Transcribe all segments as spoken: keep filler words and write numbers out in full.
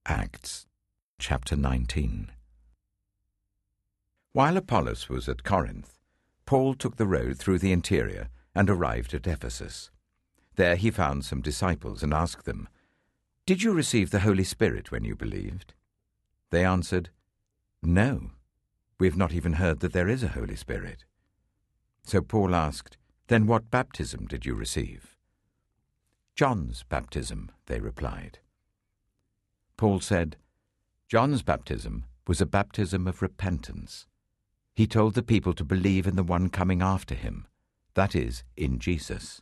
Acts, chapter nineteen. While Apollos was at Corinth, Paul took the road through the interior and arrived at Ephesus. There he found some disciples and asked them, "Did you receive the Holy Spirit when you believed?" They answered, "No, we have not even heard that there is a Holy Spirit." So Paul asked, "Then what baptism did you receive?" "John's baptism," they replied. Paul said, "John's baptism was a baptism of repentance. He told the people to believe in the one coming after him, that is, in Jesus."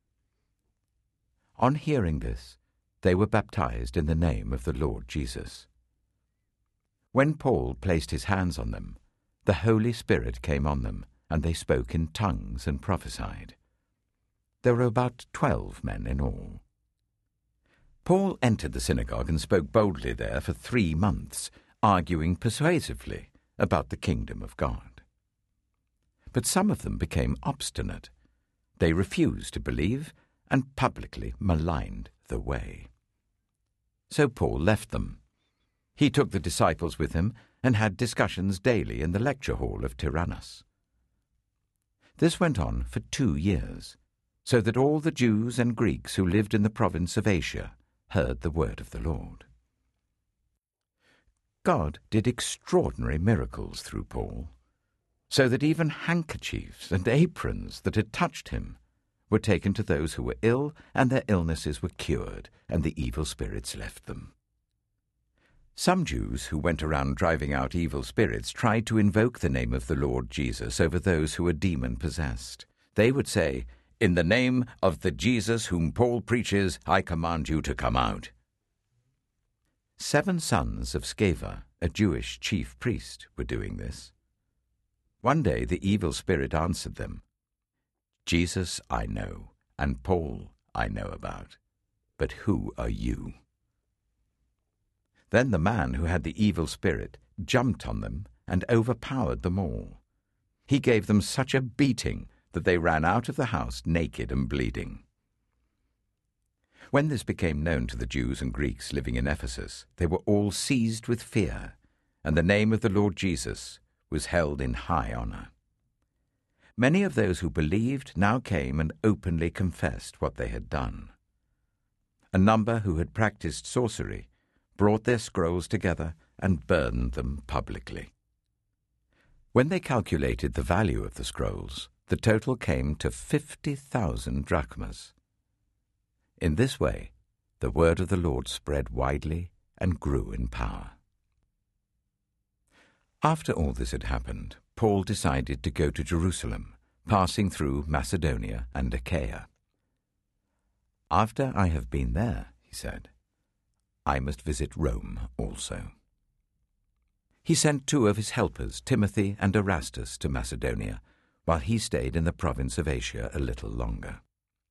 On hearing this, they were baptized in the name of the Lord Jesus. When Paul placed his hands on them, the Holy Spirit came on them, and they spoke in tongues and prophesied. There were about twelve men in all. Paul entered the synagogue and spoke boldly there for three months, arguing persuasively about the kingdom of God. But some of them became obstinate. They refused to believe and publicly maligned the way. So Paul left them. He took the disciples with him and had discussions daily in the lecture hall of Tyrannus. This went on for two years, so that all the Jews and Greeks who lived in the province of Asia heard the word of the Lord. God did extraordinary miracles through Paul, so that even handkerchiefs and aprons that had touched him were taken to those who were ill, and their illnesses were cured, and the evil spirits left them. Some Jews who went around driving out evil spirits tried to invoke the name of the Lord Jesus over those who were demon-possessed. They would say, "In the name of the Jesus whom Paul preaches, I command you to come out." Seven sons of Sceva, a Jewish chief priest, were doing this. One day the evil spirit answered them, "Jesus I know, and Paul I know about, but who are you?" Then the man who had the evil spirit jumped on them and overpowered them all. He gave them such a beating that they ran out of the house naked and bleeding. When this became known to the Jews and Greeks living in Ephesus, they were all seized with fear, and the name of the Lord Jesus was held in high honor. Many of those who believed now came and openly confessed what they had done. A number who had practiced sorcery brought their scrolls together and burned them publicly. When they calculated the value of the scrolls, the total came to fifty thousand drachmas. In this way, the word of the Lord spread widely and grew in power. After all this had happened, Paul decided to go to Jerusalem, passing through Macedonia and Achaia. "After I have been there," he said, "I must visit Rome also." He sent two of his helpers, Timothy and Erastus, to Macedonia, while he stayed in the province of Asia a little longer.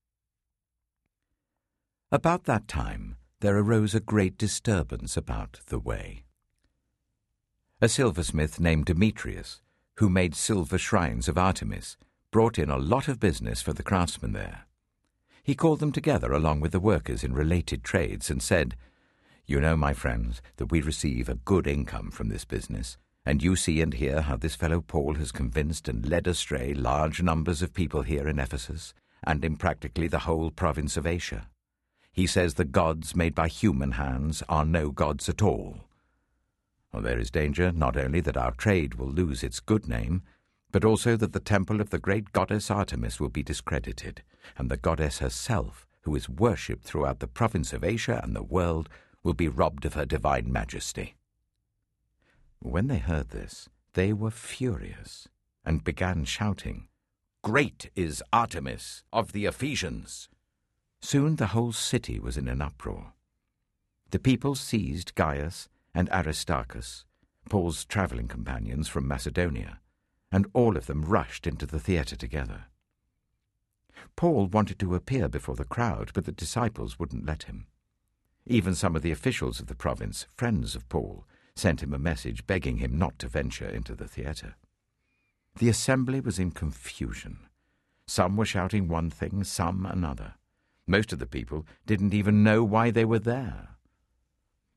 About that time there arose a great disturbance about the way. A silversmith named Demetrius, who made silver shrines of Artemis, brought in a lot of business for the craftsmen there. He called them together along with the workers in related trades and said, "You know, my friends, that we receive a good income from this business, and you see and hear how this fellow Paul has convinced and led astray large numbers of people here in Ephesus, and in practically the whole province of Asia. He says the gods made by human hands are no gods at all. Well, there is danger not only that our trade will lose its good name, but also that the temple of the great goddess Artemis will be discredited, and the goddess herself, who is worshipped throughout the province of Asia and the world, will be robbed of her divine majesty." When they heard this, they were furious and began shouting, "Great is Artemis of the Ephesians!" Soon the whole city was in an uproar. The people seized Gaius and Aristarchus, Paul's travelling companions from Macedonia, and all of them rushed into the theatre together. Paul wanted to appear before the crowd, but the disciples wouldn't let him. Even some of the officials of the province, friends of Paul, sent him a message begging him not to venture into the theatre. The assembly was in confusion. Some were shouting one thing, some another. Most of the people didn't even know why they were there.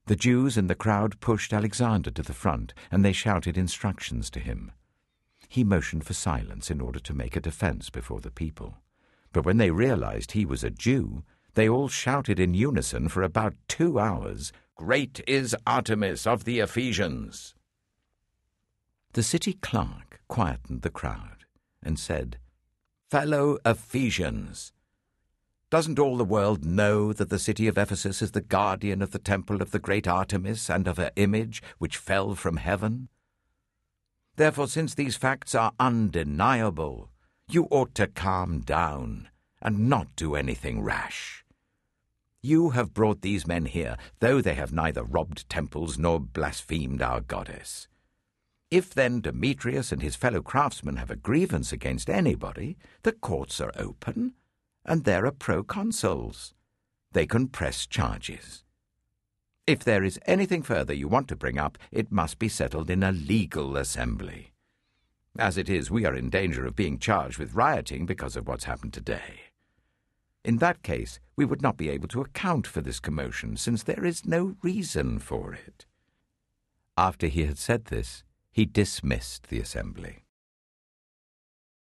The Jews and the crowd pushed Alexander to the front, and they shouted instructions to him. He motioned for silence in order to make a defense before the people. But when they realized he was a Jew, they all shouted in unison for about two hours, "Great is Artemis of the Ephesians!" The city clerk quietened the crowd and said, "Fellow Ephesians, doesn't all the world know that the city of Ephesus is the guardian of the temple of the great Artemis and of her image which fell from heaven? Therefore, since these facts are undeniable, you ought to calm down and not do anything rash. You have brought these men here, though they have neither robbed temples nor blasphemed our goddess. If then Demetrius and his fellow craftsmen have a grievance against anybody, the courts are open, and there are proconsuls. They can press charges. If there is anything further you want to bring up, it must be settled in a legal assembly. As it is, we are in danger of being charged with rioting because of what's happened today. In that case, we would not be able to account for this commotion, since there is no reason for it." After he had said this, he dismissed the assembly.